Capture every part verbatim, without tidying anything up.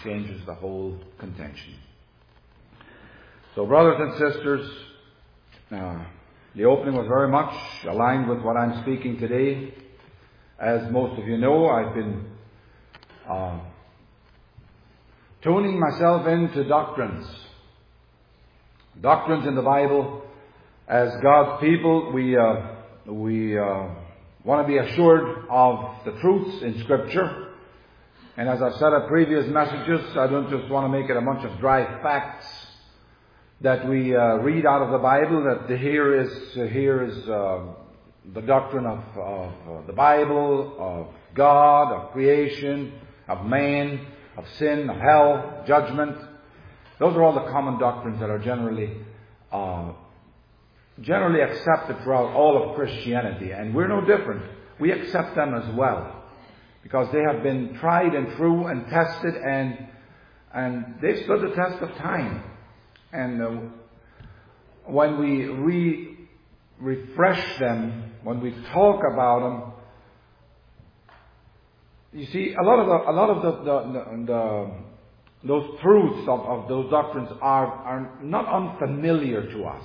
changes the whole contention. So, brothers and sisters, uh, the opening was very much aligned with what I'm speaking today. As most of you know, I've been uh, tuning myself into doctrines. Doctrines in the Bible. As God's people, we uh, we uh, want to be assured of the truths in Scripture. And as I've said in previous messages, I don't just want to make it a bunch of dry facts that we uh, read out of the Bible, that here is, uh, here is uh, the doctrine of, of uh, the Bible, of God, of creation, of man, of sin, of hell, judgment. Those are all the common doctrines that are generally uh, generally accepted throughout all of Christianity. And we're no different. We accept them as well, because they have been tried and true and tested, and and they've stood the test of time. And uh, when we re- refresh them, when we talk about them, you see, a lot of the, a lot of the, the, the, the those truths of, of those doctrines are, are not unfamiliar to us.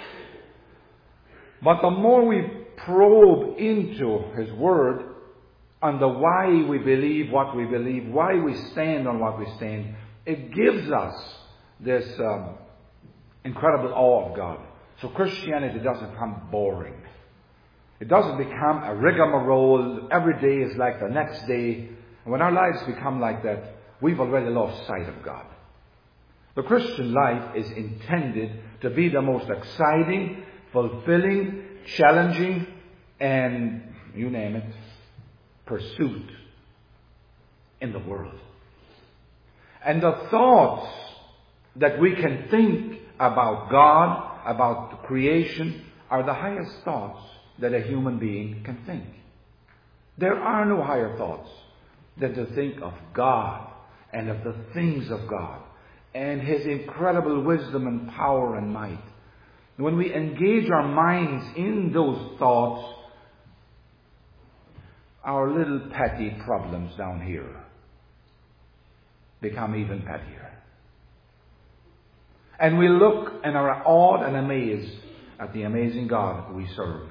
But the more we probe into His Word, and the why we believe what we believe, why we stand on what we stand, it gives us this um, incredible awe of God. So Christianity doesn't become boring. It doesn't become a rigmarole. Every day is like the next day. And when our lives become like that, we've already lost sight of God. The Christian life is intended to be the most exciting, fulfilling, challenging, and you name it, pursuit in the world. And the thoughts that we can think about God, about the creation, are the highest thoughts that a human being can think. There are no higher thoughts than to think of God and of the things of God and His incredible wisdom and power and might. When we engage our minds in those thoughts, our little petty problems down here become even pettier. And we look and are awed and amazed at the amazing God we serve.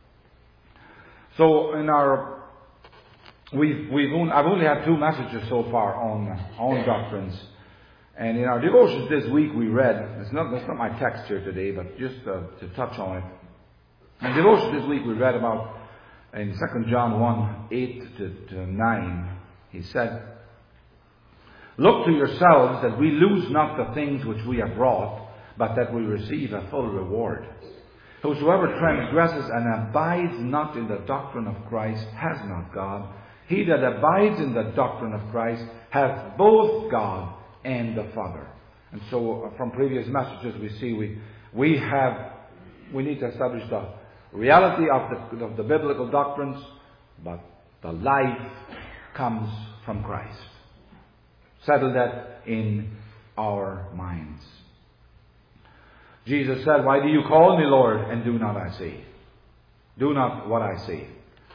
So in our, we've, we've only, I've only had two messages so far on, on doctrines. And in our devotions this week we read, it's not, that's not my text here today, but just uh, to touch on it. In devotions this week we read about, in Second John one, eight to, to nine, he said, "Look to yourselves that we lose not the things which we have wrought, but that we receive a full reward. Whosoever transgresses and abides not in the doctrine of Christ has not God. He that abides in the doctrine of Christ hath both God and the Father." And so from previous messages we see we we have we need to establish the reality of the, of the biblical doctrines, but the life comes from Christ. Settle that in our minds. Jesus said, "Why do you call me Lord, and do not I say? Do not what I say."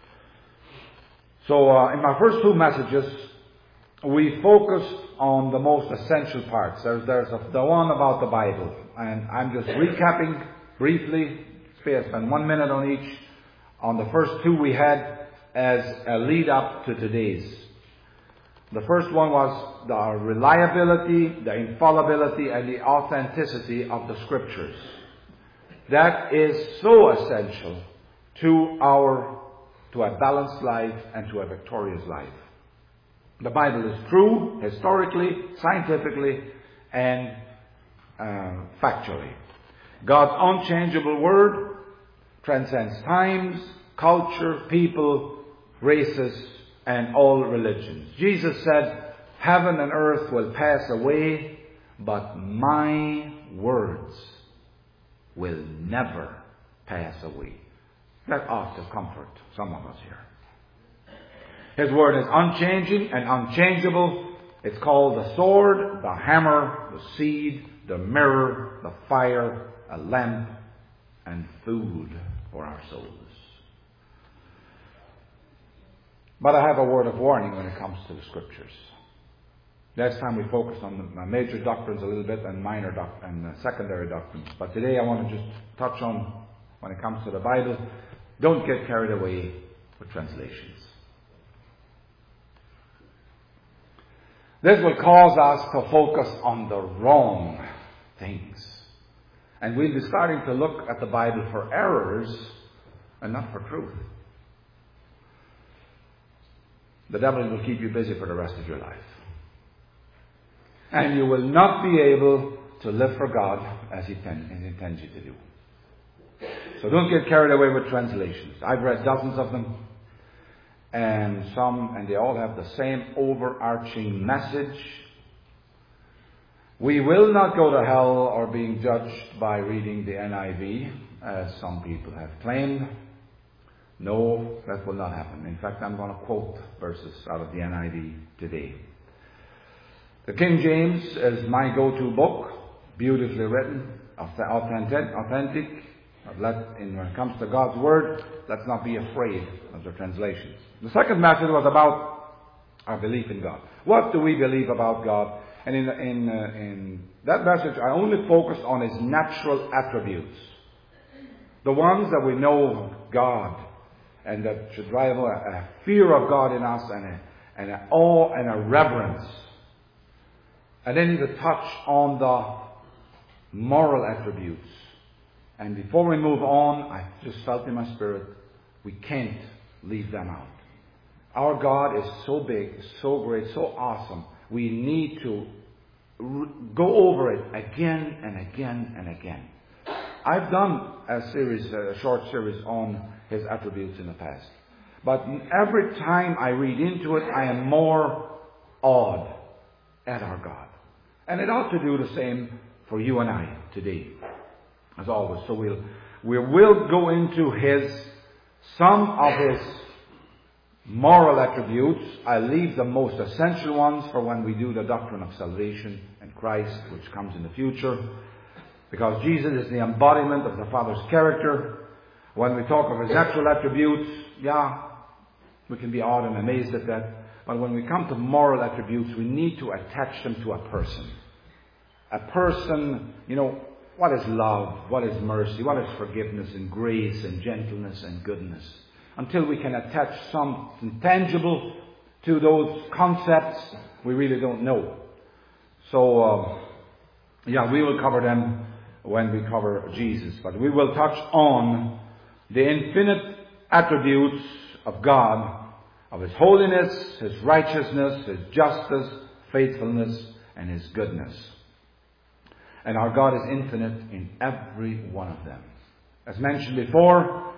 So uh, in my first two messages, we focused on the most essential parts. There's, there's a, the one about the Bible. And I'm just recapping briefly. Spare spend one minute on each. On the first two we had as a lead up to today's. The first one was the reliability, the infallibility, and the authenticity of the Scriptures. That is so essential to our, to a balanced life and to a victorious life. The Bible is true, historically, scientifically, and uh, factually. God's unchangeable Word transcends times, culture, people, races, and all religions. Jesus said, "Heaven and earth will pass away, but my words will never pass away." That ought to comfort some of us here. His word is unchanging and unchangeable. It's called the sword, the hammer, the seed, the mirror, the fire, a lamp, and food for our souls. But I have a word of warning when it comes to the Scriptures. Last time we focused on the major doctrines a little bit and minor doc- and uh, secondary doctrines. But today I want to just touch on, when it comes to the Bible, don't get carried away with translations. This will cause us to focus on the wrong things. And we'll be starting to look at the Bible for errors and not for truth. The devil will keep you busy for the rest of your life. And you will not be able to live for God as He intends you to do. So don't get carried away with translations. I've read dozens of them. And some, and they all have the same overarching message. We will not go to hell or being judged by reading the N I V, as some people have claimed. No, that will not happen. In fact, I'm going to quote verses out of the N I V today. The King James is my go-to book, beautifully written, authentic, authentic. Let, in, when it comes to God's Word, let's not be afraid of the translations. The second message was about our belief in God. What do we believe about God? And in, in, uh, in that message, I only focused on His natural attributes. The ones that we know of God, and that should drive a, a fear of God in us, and a, and an awe and a reverence. And then to touch on the moral attributes. And before we move on, I just felt in my spirit, we can't leave them out. Our God is so big, so great, so awesome. We need to r- go over it again and again and again. I've done a series, a short series on His attributes in the past. But every time I read into it, I am more awed at our God. And it ought to do the same for you and I today, as always. So we'll, we will go into His, some of His moral attributes. I'll leave the most essential ones for when we do the doctrine of salvation and Christ, which comes in the future. Because Jesus is the embodiment of the Father's character. When we talk of His natural attributes, yeah, we can be awed and amazed at that. But when we come to moral attributes, we need to attach them to a person. A person, you know, what is love? What is mercy? What is forgiveness and grace and gentleness and goodness? Until we can attach something tangible to those concepts, we really don't know. So, um, yeah, we will cover them when we cover Jesus. But we will touch on the infinite attributes of God, of His holiness, His righteousness, His justice, faithfulness, and His goodness. And our God is infinite in every one of them. As mentioned before,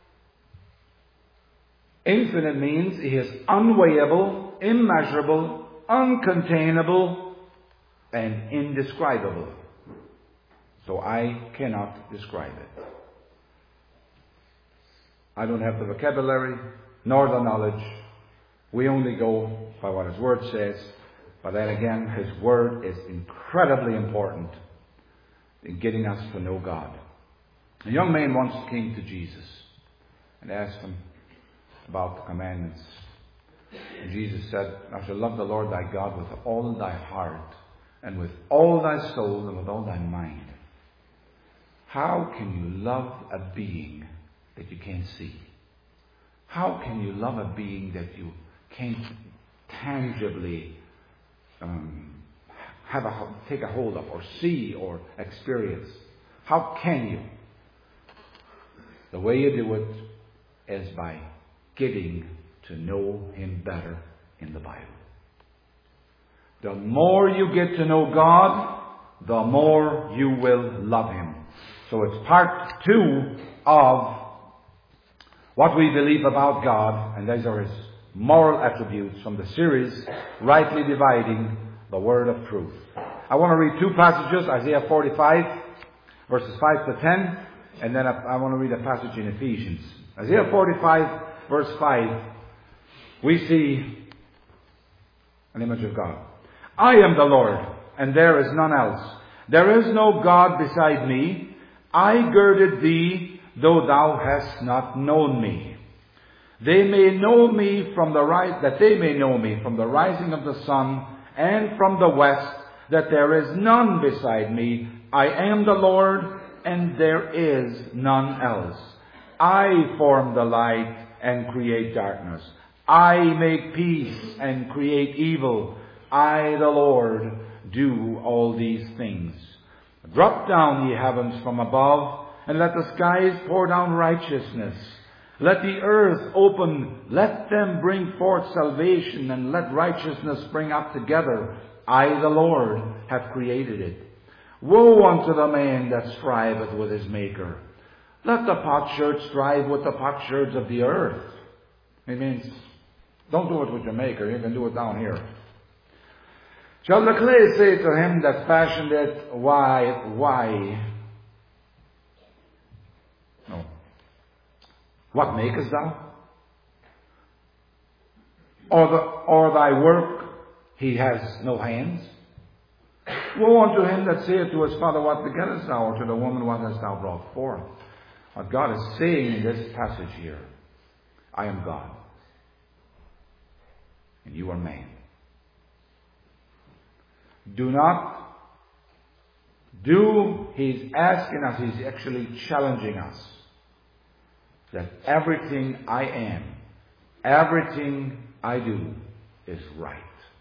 infinite means He is unweighable, immeasurable, uncontainable, and indescribable. So I cannot describe it. I don't have the vocabulary, nor the knowledge. We only go by what His Word says. But then again, His Word is incredibly important in getting us to know God. A young man once came to Jesus and asked Him about the commandments. And Jesus said, "Thou shalt love the Lord thy God with all thy heart, and with all thy soul, and with all thy mind." How can you love a being that you can't see? How can you love a being that you can't tangibly um, have a, take a hold of, or see, or experience? How can you? The way you do it is by getting to know Him better in the Bible. The more you get to know God, the more you will love Him. So it's part two of what we believe about God, and these are His moral attributes from the series, Rightly Dividing the Word of Truth. I want to read two passages, Isaiah forty-five, verses five to ten, and then I want to read a passage in Ephesians. Isaiah forty-five, verse five, we see an image of God. "I am the Lord, and there is none else. There is no God beside me. I girded thee, though thou hast not known me. They may know me from the rise, that they may know me from the rising of the sun and from the west, that there is none beside me. I am the Lord, and there is none else. I form the light and create darkness. I make peace and create evil. I, the Lord, do all these things. Drop down, ye heavens, from above, and let the skies pour down righteousness. Let the earth open, let them bring forth salvation, and let righteousness spring up together. I, the Lord, have created it. Woe unto the man that striveth with his Maker. Let the potsherd strive with the potsherds of the earth. It means, don't do it with your Maker, you can do it down here. Shall the clay say to him that fashioned it, Why, why? No. What makest thou? Or, the, or thy work, he has no hands? Woe unto him that saith to his father, What begettest thou? Or to the woman, What hast thou brought forth? What God is saying in this passage here, I am God, and you are man. Do not do, he's asking us, he's actually challenging us, that everything I am, everything I do is right.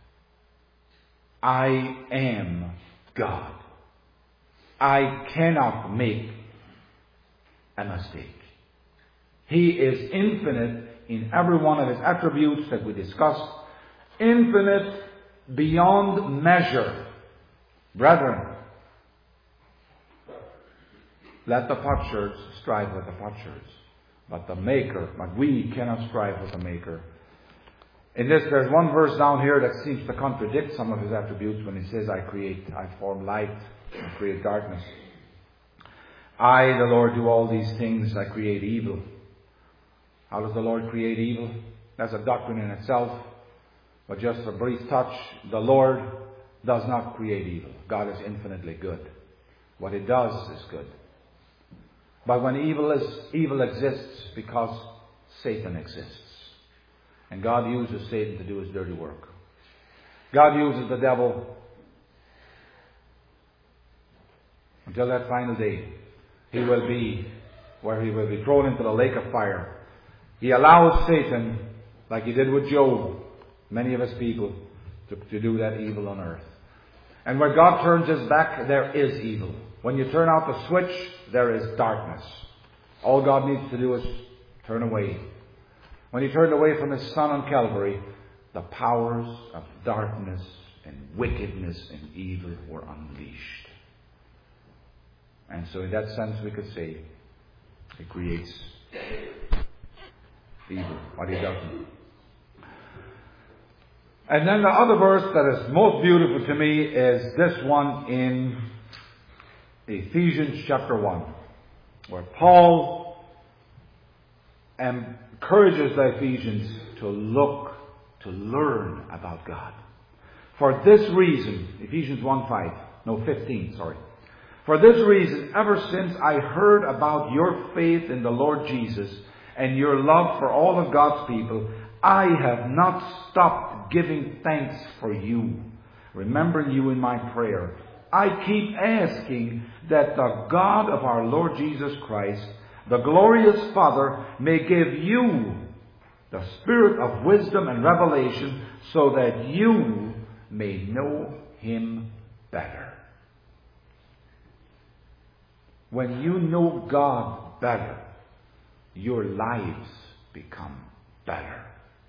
I am God. I cannot make a mistake. He is infinite in every one of his attributes that we discussed. Infinite beyond measure. Brethren, let the potsherds strive with the potsherds, but the Maker, but we cannot strive with the Maker. In this, there's one verse down here that seems to contradict some of his attributes when he says, I create, I form light, I create darkness. I, the Lord, do all these things, I create evil. How does the Lord create evil? That's a doctrine in itself. But just a brief touch, the Lord does not create evil. God is infinitely good. What He does is good. But when evil is evil exists because Satan exists. And God uses Satan to do his dirty work. God uses the devil until that final day. He will be where he will be thrown into the lake of fire. He allows Satan, like he did with Job, many of his people, to, to do that evil on earth. And when God turns his back, there is evil. When you turn out the switch, there is darkness. All God needs to do is turn away. When He turned away from His Son on Calvary, the powers of darkness and wickedness and evil were unleashed. And so in that sense we could say, He creates evil, but He doesn't. And then the other verse that is most beautiful to me is this one in Ephesians chapter one, where Paul encourages the Ephesians to look, to learn about God. For this reason, Ephesians one five, no fifteen, sorry. For this reason, ever since I heard about your faith in the Lord Jesus and your love for all of God's people, I have not stopped giving thanks for you, remembering you in my prayer. I keep asking that the God of our Lord Jesus Christ, the glorious Father, may give you the spirit of wisdom and revelation so that you may know Him better. When you know God better, your lives become better.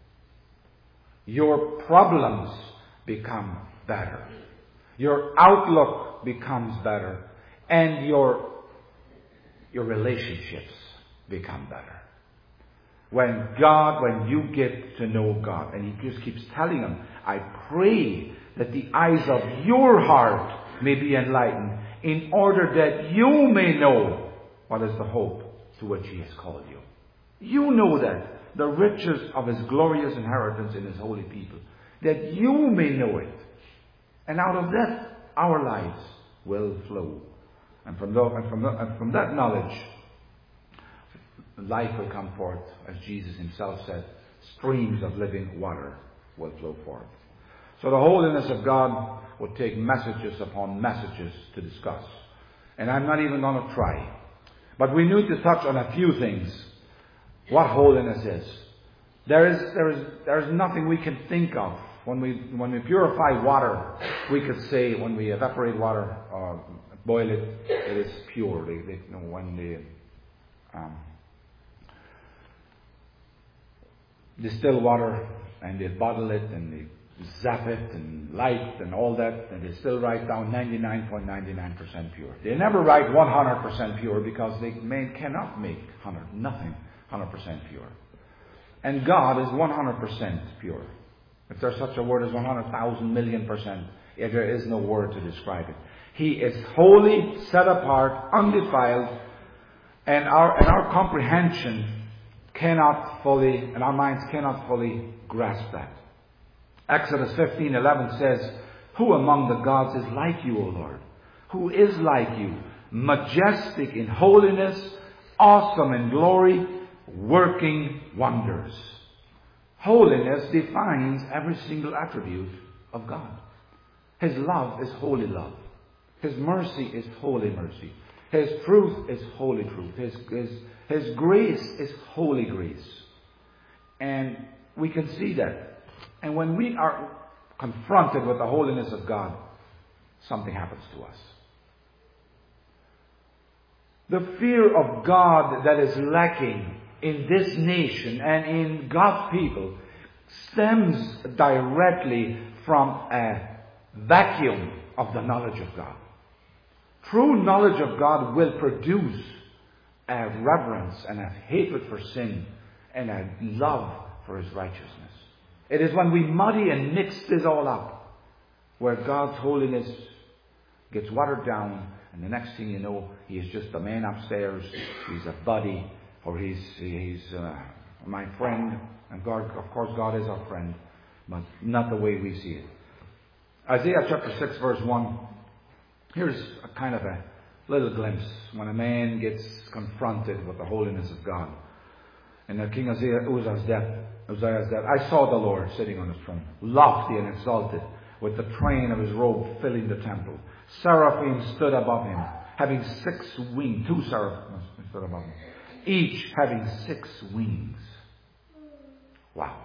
Your problems become better. Your outlook becomes better. And your, your relationships become better. When God, when you get to know God, and He just keeps telling them, I pray that the eyes of your heart may be enlightened, in order that you may know what is the hope to which He has called you. You know that. The riches of His glorious inheritance in His holy people. That you may know it. And out of that, our lives will flow. And from, the, and from, the, and from that knowledge, life will come forth, as Jesus Himself said, streams of living water will flow forth. So the holiness of God would take messages upon messages to discuss. And I'm not even going to try. But we need to touch on a few things. What holiness is. There is, there is, there is nothing we can think of. When we, when we purify water, we could say when we evaporate water or boil it, it is pure. They, they, you know, when they um, distill water and they bottle it and they zap it and light and all that, and they still write down ninety-nine point nine nine percent pure. They never write one hundred percent pure because they may, cannot make one hundred, nothing one hundred percent pure. And God is one hundred percent pure. If there's such a word as one hundred thousand million percent, there is no word to describe it. He is holy, set apart, undefiled, and our, and our comprehension cannot fully, and our minds cannot fully grasp that. Exodus fifteen eleven says, "Who among the gods is like you, O Lord? Who is like you? Majestic in holiness, awesome in glory, working wonders." Holiness defines every single attribute of God. His love is holy love. His mercy is holy mercy. His truth is holy truth. His, his, his grace is holy grace. And we can see that. And when we are confronted with the holiness of God, something happens to us. The fear of God that is lacking in this nation and in God's people stems directly from a vacuum of the knowledge of God. True knowledge of God will produce a reverence and a hatred for sin and a love for His righteousness. It is when we muddy and mix this all up where God's holiness gets watered down, and the next thing you know, He is just a man upstairs, He's a buddy, or He's, he's uh, my friend. And God, of course, God is our friend, but not the way we see it. Isaiah chapter six verse one. Here's a kind of a little glimpse when a man gets confronted with the holiness of God. And the King Uzziah, Uzziah's death, Uzziah's death, "I saw the Lord sitting on His throne, lofty and exalted, with the train of His robe filling the temple. Seraphim stood above Him, having six wings." Two seraphim stood above Him, each having six wings. Wow.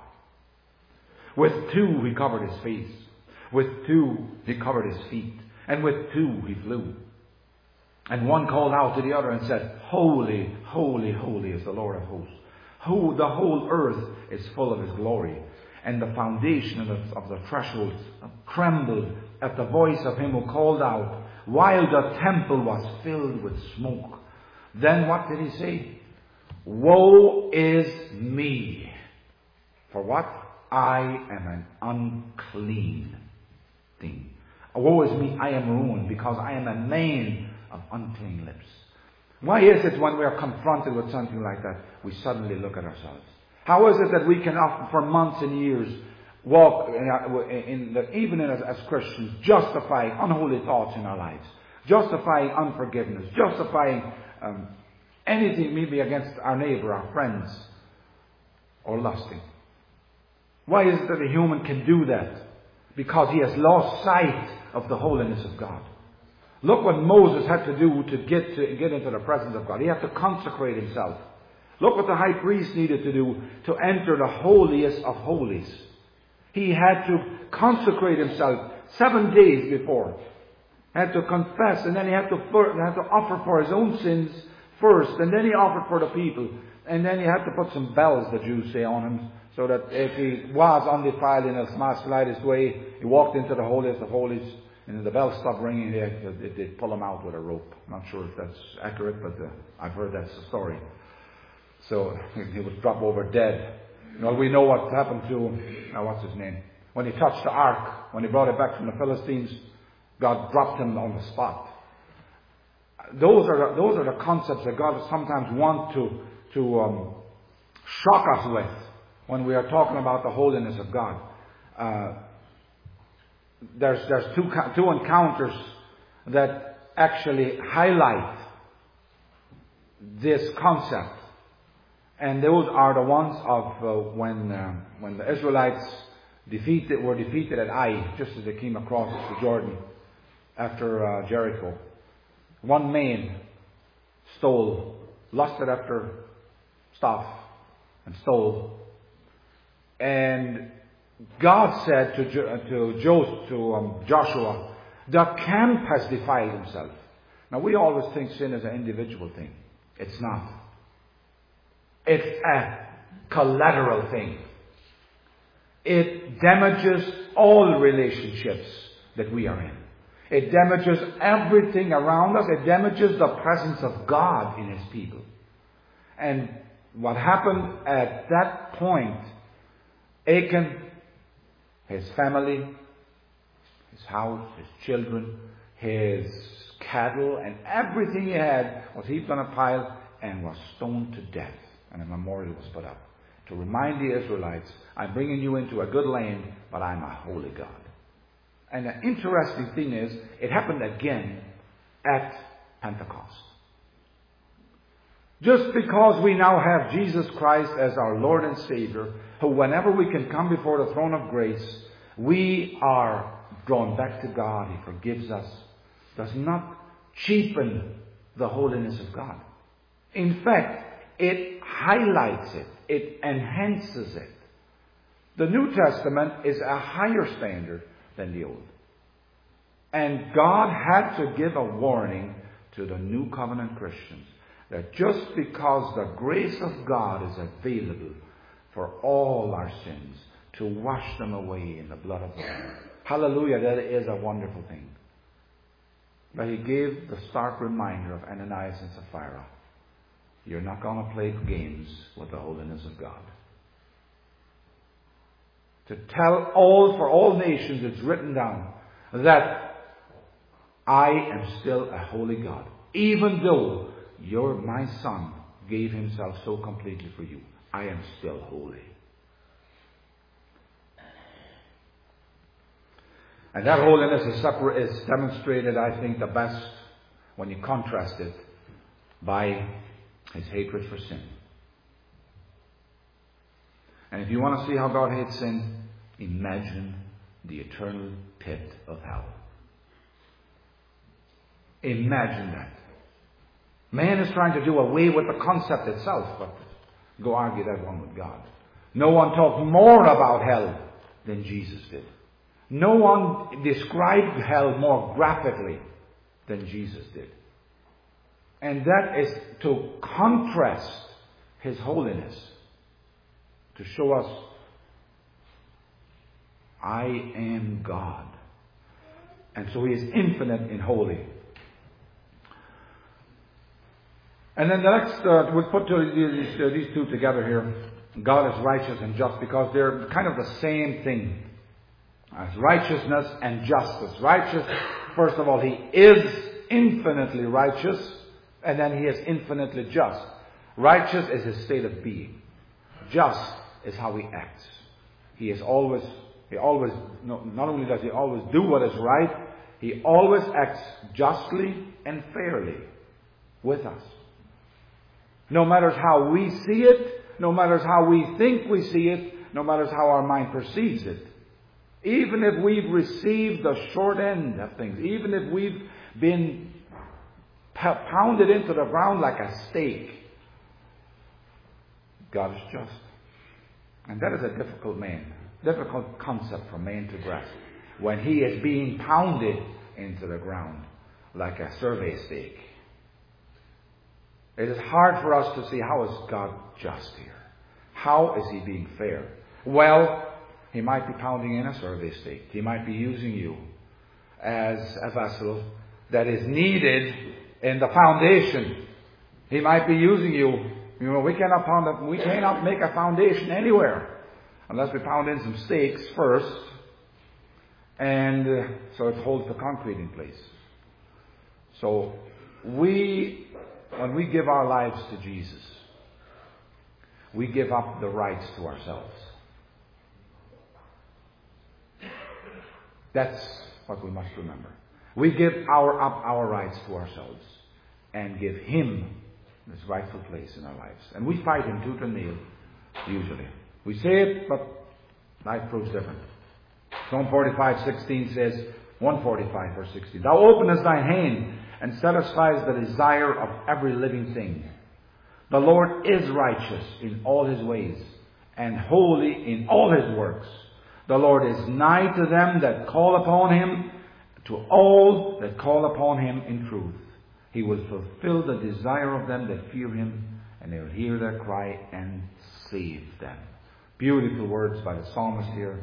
With two He covered His face. With two He covered His feet. And with two He flew. And one called out to the other and said, "Holy, holy, holy is the Lord of hosts. Who the whole earth is full of His glory." And the foundation of the, of the thresholds trembled at the voice of Him who called out, while the temple was filled with smoke. Then what did He say? "Woe is me. For what? I am an unclean thing. Woe is me, I am ruined, because I am a man of unclean lips." Why is it when we are confronted with something like that, we suddenly look at ourselves? How is it that we can often, for months and years, walk, in, in the, even as, as Christians, justifying unholy thoughts in our lives, justifying unforgiveness, justifying um, anything maybe against our neighbor, our friends, or lusting? Why is it that a human can do that? Because he has lost sight of the holiness of God. Look what Moses had to do to get to get into the presence of God. He had to consecrate himself. Look what the high priest needed to do to enter the holiest of holies. He had to consecrate himself seven days before. Had to confess, and then he had to, had to offer for his own sins first, and then he offered for the people. And then he had to put some bells, the Jews say, on him, so that if he was undefiled in his most slightest way, he walked into the holiest of holies, and the bells stopped ringing, they, they'd pull him out with a rope. I'm not sure if that's accurate, but uh, I've heard that's the story. So he would drop over dead. Well, we know what happened to, now what's his name? When he touched the ark, when he brought it back from the Philistines, God dropped him on the spot. Those are the, those are the concepts that God sometimes wants to, to um, shock us with when we are talking about the holiness of God. Uh, there's there's two two encounters that actually highlight this concept. And those are the ones of uh, when uh, when the Israelites defeated, were defeated at Ai, just as they came across the Jordan after uh, Jericho. One man stole, lusted after stuff, and stole. And God said to jo- to, jo- to um, Joshua, the camp has defiled himself. Now we always think sin is an individual thing. It's not. It's a collateral thing. It damages all relationships that we are in. It damages everything around us. It damages the presence of God in His people. And what happened at that point, Achan, his family, his house, his children, his cattle, and everything he had was heaped on a pile and was stoned to death. And a memorial was put up to remind the Israelites, I'm bringing you into a good land, but I'm a holy God. And the interesting thing is, it happened again at Pentecost. Just because we now have Jesus Christ as our Lord and Savior, who whenever we can come before the throne of grace, we are drawn back to God, He forgives us, does not cheapen the holiness of God. In fact, it highlights it. It enhances it. The New Testament is a higher standard than the Old. And God had to give a warning to the New Covenant Christians that just because the grace of God is available for all our sins, to wash them away in the blood of the Lamb. Hallelujah, that is a wonderful thing. But He gave the stark reminder of Ananias and Sapphira. You're not going to play games with the holiness of God. To tell all, for all nations, it's written down that I am still a holy God. Even though your, my Son gave Himself so completely for you, I am still holy. And that holiness is, separ- is demonstrated, I think, the best when you contrast it by His hatred for sin. And if you want to see how God hates sin, imagine the eternal pit of hell. Imagine that. Man is trying to do away with the concept itself, but go argue that one with God. No one talked more about hell than Jesus did. No one described hell more graphically than Jesus did. And that is to contrast His holiness, to show us, I am God. And so He is infinite in holy. And then the next, uh, we put these, uh, these two together here. God is righteous and just, because they're kind of the same thing as righteousness and justice. Righteous, first of all, He is infinitely righteous, and then He is infinitely just. Righteous is His state of being. Just is how He acts. He is always, He always, no, not only does He always do what is right, He always acts justly and fairly with us. No matter how we see it, no matter how we think we see it, no matter how our mind perceives it. Even if we've received the short end of things, even if we've been pounded into the ground like a stake, God is just. And that is a difficult man, difficult concept for man to grasp. When he is being pounded into the ground like a survey stake. It is hard for us to see, how is God just here? How is He being fair? Well, He might be pounding in a survey stake. He might be using you as a vessel that is needed in the foundation. He might be using you. You know, we cannot pound a, we cannot make a foundation anywhere unless we pound in some stakes first, and uh, so it holds the concrete in place. So we, when we give our lives to Jesus, we give up the rights to ourselves. That's what we must remember. We give our up our rights to ourselves and give Him His rightful place in our lives. And we fight Him tooth and nail, usually. We say it, but life proves different. Psalm forty-five sixteen says, one forty-five verse sixteen, Thou openest thy hand and satisfies the desire of every living thing. The Lord is righteous in all his ways, and holy in all his works. The Lord is nigh to them that call upon him, to all that call upon him in truth. He will fulfill the desire of them that fear him, and they will hear their cry and save them. Beautiful words by the psalmist here.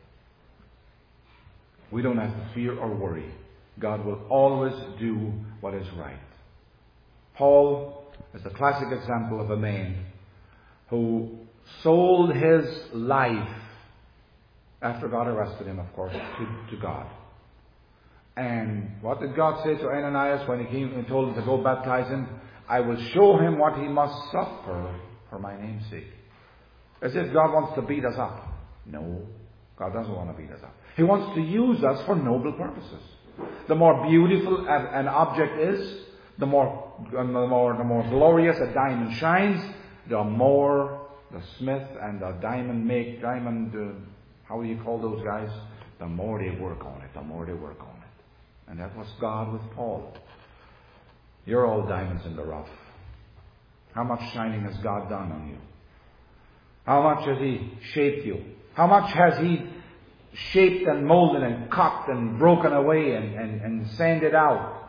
We don't have to fear or worry. God will always do what is right. Paul is the classic example of a man who sold his life, after God arrested him, of course, to, to God. And what did God say to Ananias when he came and told him to go baptize him? I will show him what he must suffer for my name's sake. As if God wants to beat us up. No, God doesn't want to beat us up. He wants to use us for noble purposes. The more beautiful an object is, the more, the more, the more glorious a diamond shines, the more the smith and the diamond make, diamond, uh, how do you call those guys? The more they work on it, the more they work on it. And that was God with Paul. You're all diamonds in the rough. How much shining has God done on you? How much has He shaped you? How much has He shaped and molded and cut and broken away and, and, and sanded out?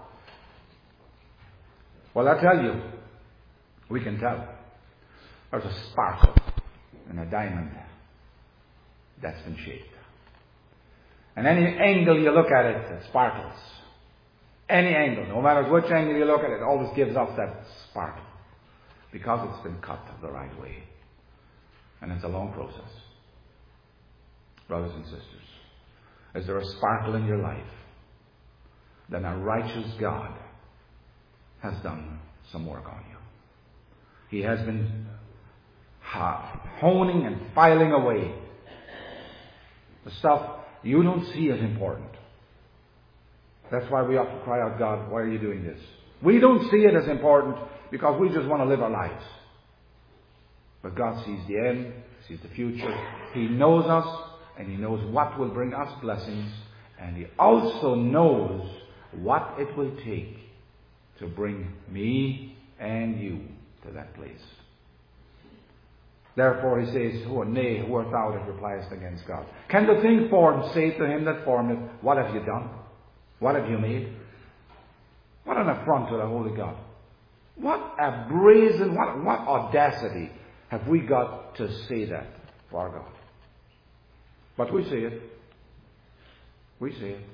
Well, I tell you, we can tell. There's a sparkle in a diamond that's been shaped. And any angle you look at it, it sparkles. Any angle, no matter which angle you look at it, it always gives off that sparkle. Because it's been cut the right way. And it's a long process. Brothers and sisters, is there a sparkle in your life? Then a righteous God has done some work on you. He has been honing and filing away the stuff you don't see as important. That's why we often cry out, God, why are you doing this? We don't see it as important because we just want to live our lives. But God sees the end, sees the future. He knows us, and He knows what will bring us blessings, and He also knows what it will take to bring me and you to that place. Therefore He says, "Who nay, who art thou that repliest against God? Can the thing formed say to him that formed it, What have you done? What have you made?" What an affront to the Holy God. What a brazen, what, what audacity have we got to say that for our God? But we say it. We say it.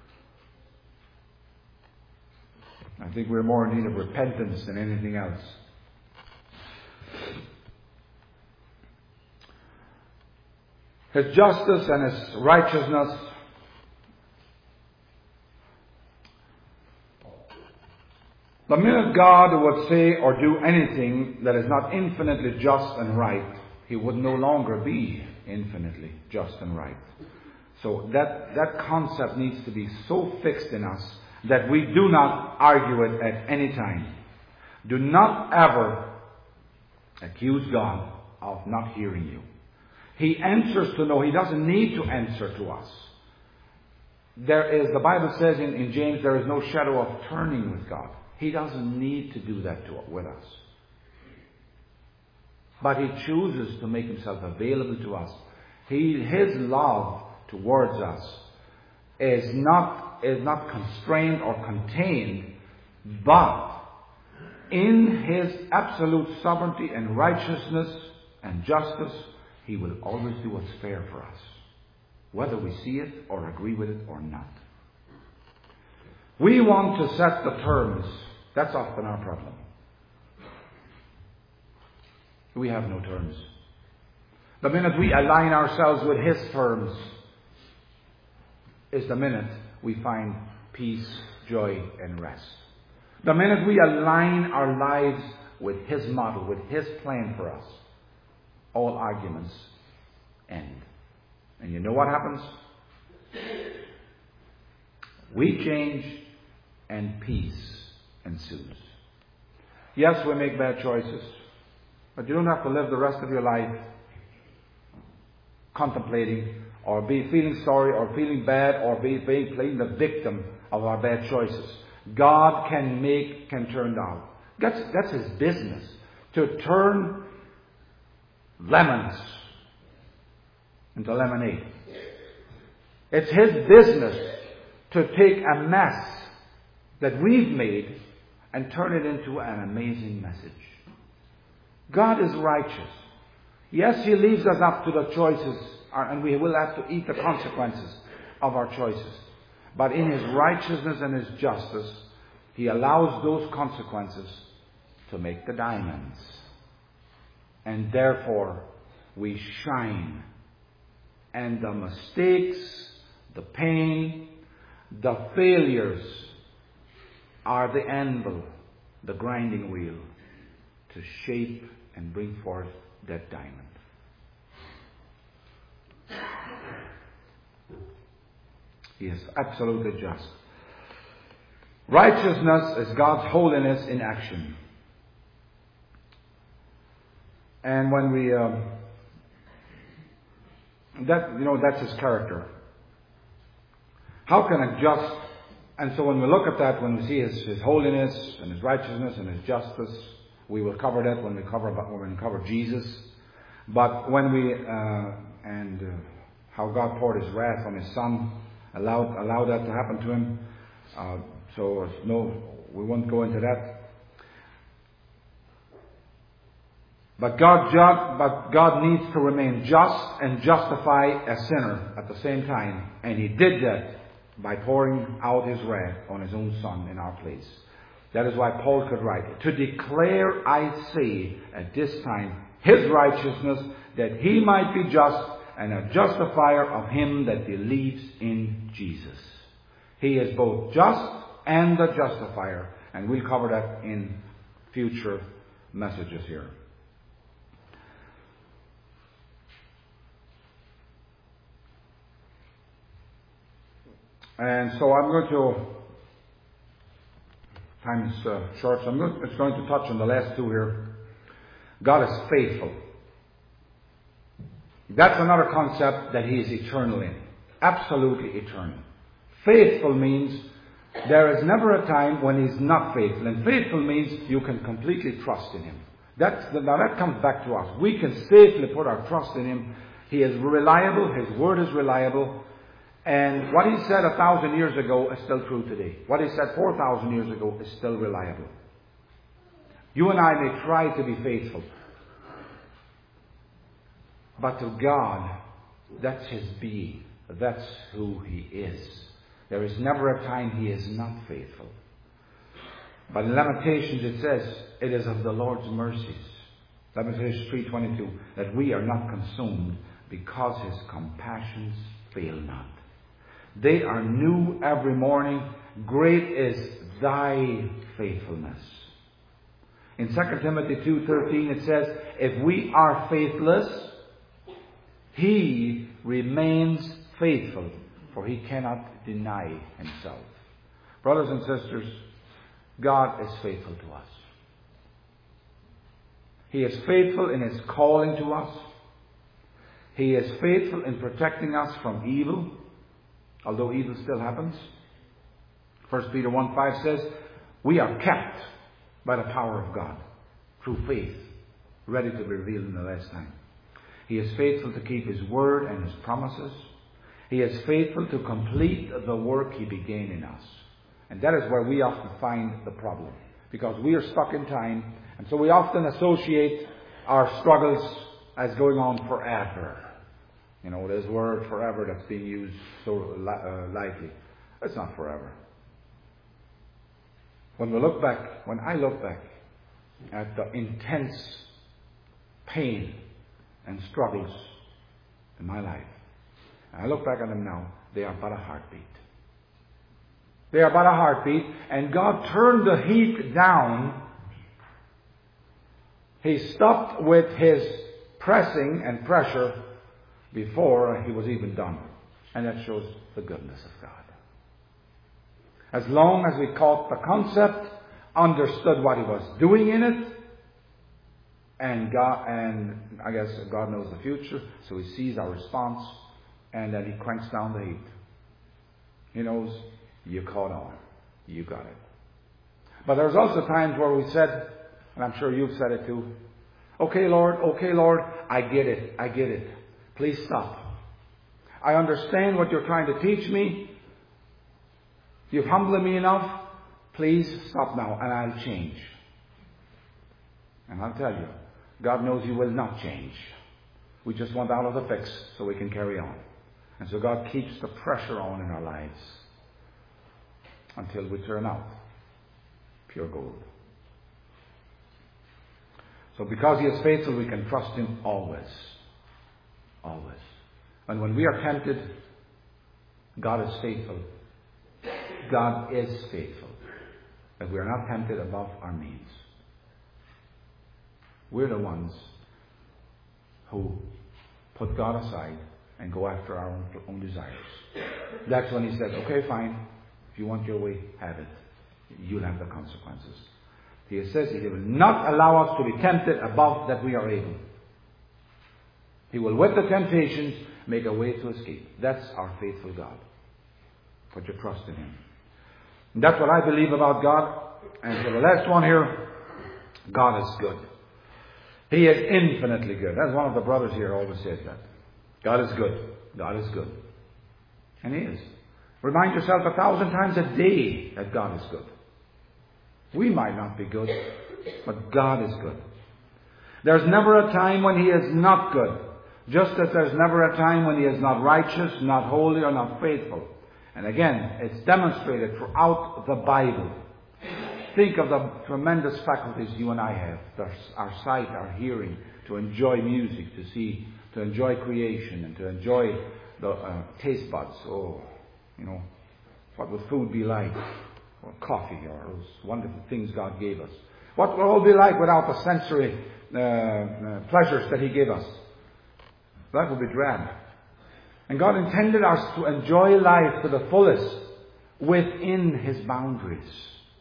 I think we're more in need of repentance than anything else. His justice and His righteousness the minute God would say or do anything that is not infinitely just and right, He would no longer be infinitely just and right. So that, that concept needs to be so fixed in us that we do not argue it at any time. Do not ever accuse God of not hearing you. He answers to no. He doesn't need to answer to us. There is, the Bible says in, in James, there is no shadow of turning with God. He doesn't need to do that to, with us. But He chooses to make Himself available to us. He, His love towards us is not, is not constrained or contained, but in His absolute sovereignty and righteousness and justice, He will always do what's fair for us, whether we see it or agree with it or not. We want to set the terms. That's often our problem. We have no terms. The minute we align ourselves with His terms is the minute we find peace, joy, and rest. The minute we align our lives with His model, with His plan for us, all arguments end. And you know what happens? We change and peace ensues. Yes, we make bad choices, but you don't have to live the rest of your life contemplating or be feeling sorry, or feeling bad, or be, be playing the victim of our bad choices. God can make, can turn down. That's, that's His business. To turn lemons into lemonade. It's His business to take a mess that we've made and turn it into an amazing message. God is righteous. Yes, He leaves us up to the choices, and we will have to eat the consequences of our choices. But in His righteousness and His justice, He allows those consequences to make the diamonds. And therefore, we shine. And the mistakes, the pain, the failures are the anvil, the grinding wheel, to shape and bring forth that diamond. He is absolutely just. Righteousness is God's holiness in action. And when we, um, that, you know, that's His character. How can a just, and so when we look at that, when we see His, His holiness and His righteousness and His justice, we will cover that when we cover, when we cover Jesus. But when we, uh, and uh, how God poured His wrath on His Son, allowed, allowed that to happen to Him. Uh, so no, we won't go into that. But God, ju- but God needs to remain just and justify a sinner at the same time. And He did that by pouring out His wrath on His own Son in our place. That is why Paul could write, to declare, I say, at this time, His righteousness, that He might be just and a justifier of him that believes in Jesus. He is both just and the justifier. And we'll cover that in future messages here. And so I'm going to, time is uh, short, so I'm going, it's going to touch on the last two here. God is faithful. That's another concept that He is eternal in. Absolutely eternal. Faithful means there is never a time when He's not faithful. And faithful means you can completely trust in Him. That's the, now that comes back to us. We can safely put our trust in Him. He is reliable. His word is reliable. And what He said a thousand years ago is still true today. What He said four thousand years ago is still reliable. You and I may try to be faithful. But to God, that's His being. That's who He is. There is never a time He is not faithful. But in Lamentations it says, it is of the Lord's mercies. Lamentations three twenty-two, that we are not consumed because His compassions fail not. They are new every morning. Great is Thy faithfulness. In Second Timothy two thirteen it says, if we are faithless, He remains faithful, for He cannot deny Himself. Brothers and sisters, God is faithful to us. He is faithful in His calling to us. He is faithful in protecting us from evil, although evil still happens. First Peter one five says, we are kept by the power of God through faith, ready to be revealed in the last time. He is faithful to keep His word and His promises. He is faithful to complete the work He began in us. And that is where we often find the problem. Because we are stuck in time. And so we often associate our struggles as going on forever. You know, this word forever that's being used so uh, lightly. It's not forever. When we look back, when I look back at the intense pain and struggles in my life, and I look back at them now, they are but a heartbeat. They are but a heartbeat, and God turned the heat down. He stopped with His pressing and pressure before He was even done. And that shows the goodness of God. As long as we caught the concept, understood what He was doing in it, and God, and I guess God knows the future, so He sees our response, and then He cranks down the heat. He knows you caught on. You got it. But there's also times where we said, and I'm sure you've said it too, okay, Lord, okay, Lord, I get it, I get it. Please stop. I understand what you're trying to teach me. You've humbled me enough. Please stop now, and I'll change. And I'll tell you, God knows you will not change. We just want out of the fix so we can carry on. And so God keeps the pressure on in our lives until we turn out pure gold. So because He is faithful, we can trust Him always. Always. And when we are tempted, God is faithful. God is faithful. That we are not tempted above our means. We're the ones who put God aside and go after our own, own desires. That's when He says, okay, fine. If you want your way, have it. You'll have the consequences. He says He will not allow us to be tempted above that we are able. He will, with the temptations, make a way to escape. That's our faithful God. Put your trust in Him. And that's what I believe about God. And for the last one here, God is good. He is infinitely good. That's one of the brothers here always says that. God is good. God is good. And He is. Remind yourself a thousand times a day that God is good. We might not be good, but God is good. There's never a time when He is not good. Just as there's never a time when He is not righteous, not holy, or not faithful. And again, it's demonstrated throughout the Bible. Think of the tremendous faculties you and I have. Our sight, our hearing, to enjoy music, to see, to enjoy creation, and to enjoy the uh, taste buds. Oh, you know, what would food be like? Or coffee, or those wonderful things God gave us. What would it all be like without the sensory uh, uh, pleasures that He gave us? That would be drab. And God intended us to enjoy life to the fullest within His boundaries.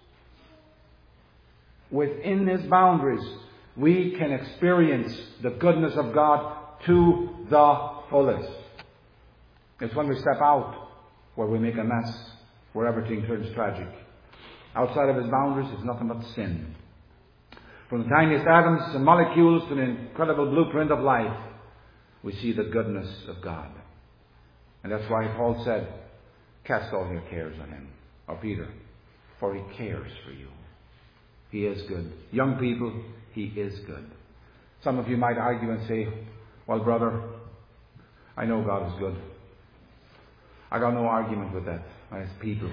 Within His boundaries, we can experience the goodness of God to the fullest. It's when we step out where we make a mess, where everything turns tragic. Outside of His boundaries is nothing but sin. From the tiniest atoms and molecules to the incredible blueprint of life, we see the goodness of God. And that's why Paul said, cast all your cares on Him. Or Peter, for He cares for you. He is good. Young people, He is good. Some of you might argue and say, well, brother, I know God is good. I got no argument with that. It's people.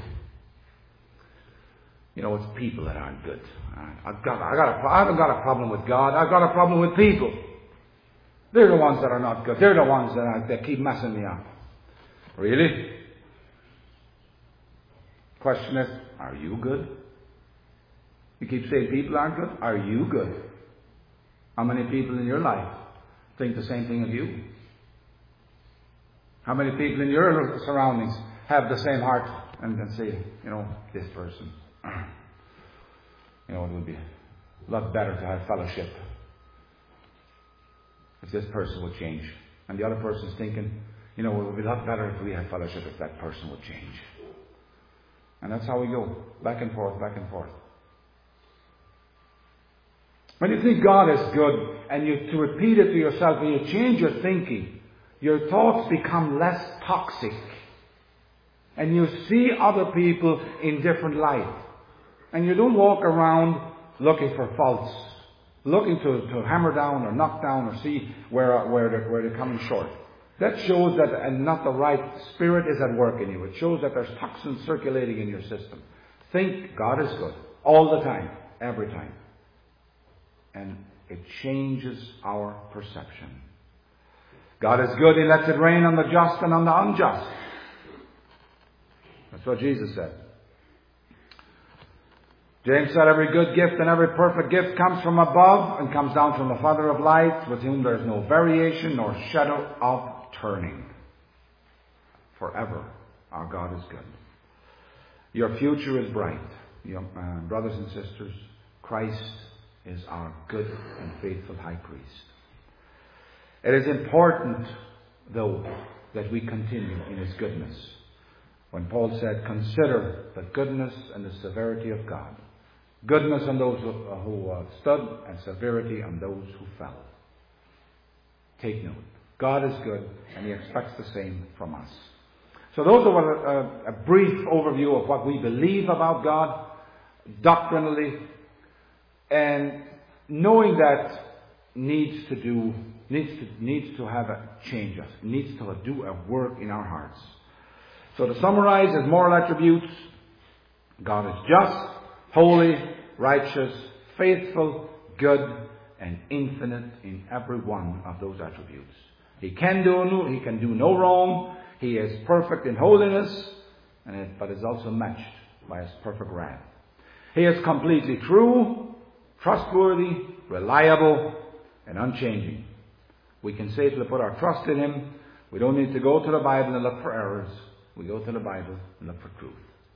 You know, it's people that aren't good. I've got, I, got a, I haven't got a problem with God. I've got a problem with people. They're the ones that are not good. They're the ones that, are, that keep messing me up. Really? Question is, are you good? You keep saying people aren't good. Are you good? How many people in your life think the same thing of you? How many people in your surroundings have the same heart and then say, you know, this person, you know, it would be a lot better to have fellowship if this person would change. And the other person's thinking, you know, it would be a lot better if we had fellowship if that person would change. And that's how we go, back and forth, back and forth. When you think God is good, and you to repeat it to yourself, and you change your thinking, your thoughts become less toxic. And you see other people in different light. And you don't walk around looking for faults, looking to, to hammer down or knock down or see where, where, they're, where they're coming short. That shows that and not the right spirit is at work in you. It shows that there's toxins circulating in your system. Think God is good all the time, every time. And it changes our perception. God is good. He lets it rain on the just and on the unjust. That's what Jesus said. James said, every good gift and every perfect gift comes from above and comes down from the Father of lights, with whom there is no variation nor shadow of turning. Forever our God is good. Your future is bright. Young, uh, brothers and sisters, Christ is our good and faithful high priest. It is important, though, that we continue in His goodness. When Paul said, consider the goodness and the severity of God. Goodness on those who, uh, who uh, stood, and severity on those who fell. Take note. God is good, and He expects the same from us. So those are a, a brief overview of what we believe about God, doctrinally, and knowing that needs to do, needs to, needs to have a change us, needs to do a work in our hearts. So to summarize His moral attributes, God is just, holy, righteous, faithful, good, and infinite in every one of those attributes. He can do no, He can do no wrong. He is perfect in holiness, and it, but is also matched by His perfect wrath. He is completely true, trustworthy, reliable, and unchanging. We can safely put our trust in Him. We don't need to go to the Bible and look for errors. We go to the Bible and look for truth.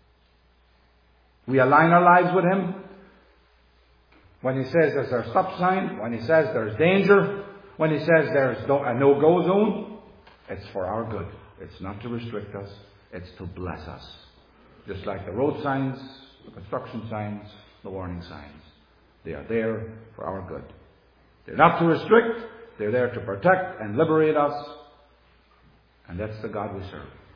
We align our lives with Him. When He says there's a stop sign, when He says there's danger, when He says there's a no-go zone, it's for our good. It's not to restrict us. It's to bless us. Just like the road signs, the construction signs, the warning signs. They are there for our good. They're not to restrict. They're there to protect and liberate us. And that's the God we serve.